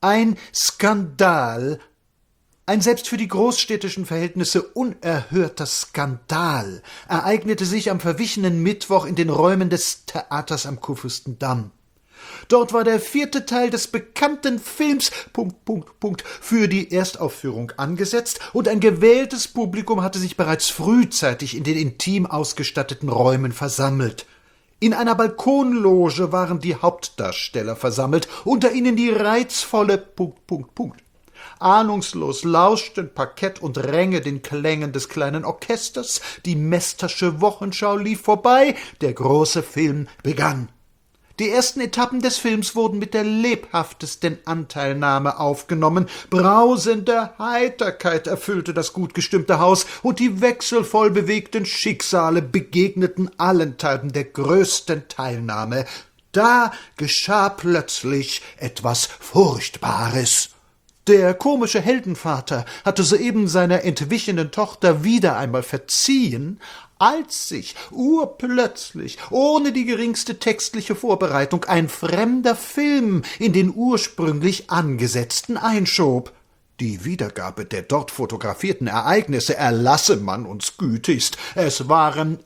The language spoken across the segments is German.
Ein Skandal, ein selbst für die großstädtischen Verhältnisse unerhörter Skandal ereignete sich am verwichenen Mittwoch in den Räumen des Theaters am Kurfürstendamm. Dort war der 4. Teil des bekannten Films für die Erstaufführung angesetzt, und ein gewähltes Publikum hatte sich bereits frühzeitig in den intim ausgestatteten Räumen versammelt. In einer Balkonloge waren die Hauptdarsteller versammelt, unter ihnen die reizvolle Ahnungslos lauschten Parkett und Ränge den Klängen des kleinen Orchesters, die Mestersche Wochenschau lief vorbei, der große Film begann. Die ersten Etappen des Films wurden mit der lebhaftesten Anteilnahme aufgenommen. Brausende Heiterkeit erfüllte das gut gestimmte Haus, und die wechselvoll bewegten Schicksale begegneten allenthalben der größten Teilnahme. Da geschah plötzlich etwas Furchtbares. Der komische Heldenvater hatte soeben seiner entwichenen Tochter wieder einmal verziehen, als sich urplötzlich, ohne die geringste textliche Vorbereitung, ein fremder Film in den ursprünglich angesetzten einschob. Die Wiedergabe der dort fotografierten Ereignisse erlasse man uns gütigst. Es waren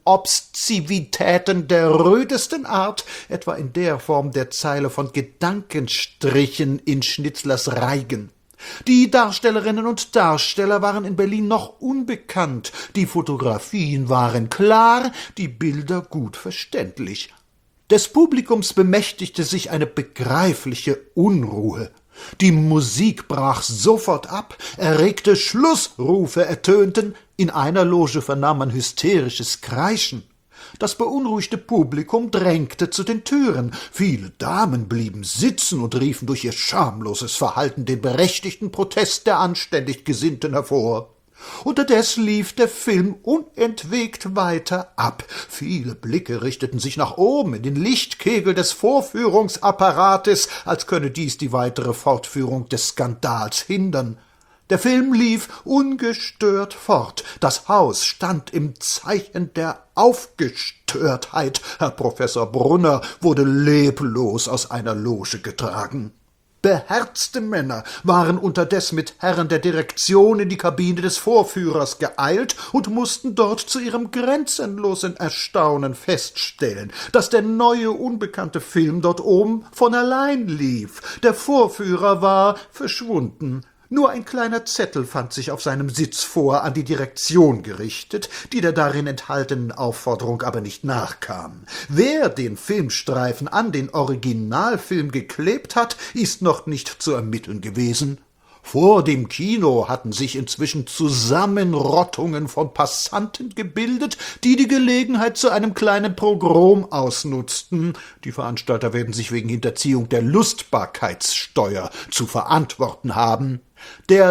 Obszönitäten der rödesten Art, etwa in der Form der Zeile von Gedankenstrichen in Schnitzlers Reigen. Die Darstellerinnen und Darsteller waren in Berlin noch unbekannt, die Fotografien waren klar, die Bilder gut verständlich. Des Publikums bemächtigte sich eine begreifliche Unruhe. Die Musik brach sofort ab, erregte Schlussrufe ertönten, in einer Loge vernahm man hysterisches Kreischen. Das beunruhigte Publikum drängte zu den Türen. Viele Damen blieben sitzen und riefen durch ihr schamloses Verhalten den berechtigten Protest der anständig Gesinnten hervor. Unterdes lief der Film unentwegt weiter ab. Viele Blicke richteten sich nach oben in den Lichtkegel des Vorführungsapparates, als könne dies die weitere Fortführung des Skandals hindern. Der Film lief ungestört fort. Das Haus stand im Zeichen der Aufgestörtheit. Herr Professor Brunner wurde leblos aus einer Loge getragen. Beherzte Männer waren unterdes mit Herren der Direktion in die Kabine des Vorführers geeilt und mussten dort zu ihrem grenzenlosen Erstaunen feststellen, dass der neue, unbekannte Film dort oben von allein lief. Der Vorführer war verschwunden. Nur ein kleiner Zettel fand sich auf seinem Sitz vor, an die Direktion gerichtet, die der darin enthaltenen Aufforderung aber nicht nachkam. Wer den Filmstreifen an den Originalfilm geklebt hat, ist noch nicht zu ermitteln gewesen. Vor dem Kino hatten sich inzwischen Zusammenrottungen von Passanten gebildet, die die Gelegenheit zu einem kleinen Pogrom ausnutzten. Die Veranstalter werden sich wegen Hinterziehung der Lustbarkeitssteuer zu verantworten haben. Der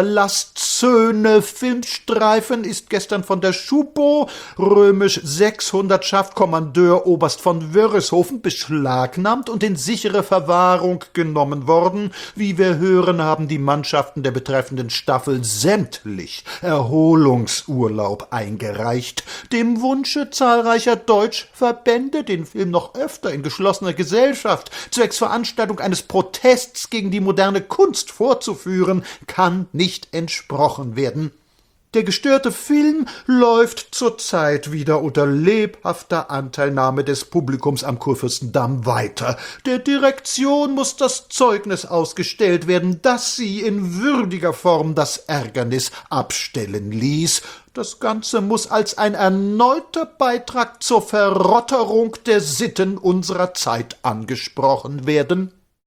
Lastzöne-Filmstreifen ist gestern von der Schupo, römisch 600 Schaftkommandeur Oberst von Wörishofen, beschlagnahmt und in sichere Verwahrung genommen worden. Wie wir hören, haben die Mannschaften der betreffenden Staffel sämtlich Erholungsurlaub eingereicht. Dem Wunsche zahlreicher Deutschverbände, den Film noch öfter in geschlossener Gesellschaft zwecks Veranstaltung eines Protests gegen die moderne Kunst vorzuführen, kann nicht entsprochen werden. Der gestörte Film läuft zurzeit wieder unter lebhafter Anteilnahme des Publikums am Kurfürstendamm weiter. Der Direktion muss das Zeugnis ausgestellt werden, dass sie in würdiger Form das Ärgernis abstellen ließ. Das Ganze muss als ein erneuter Beitrag zur Verrotterung der Sitten unserer Zeit angesprochen werden.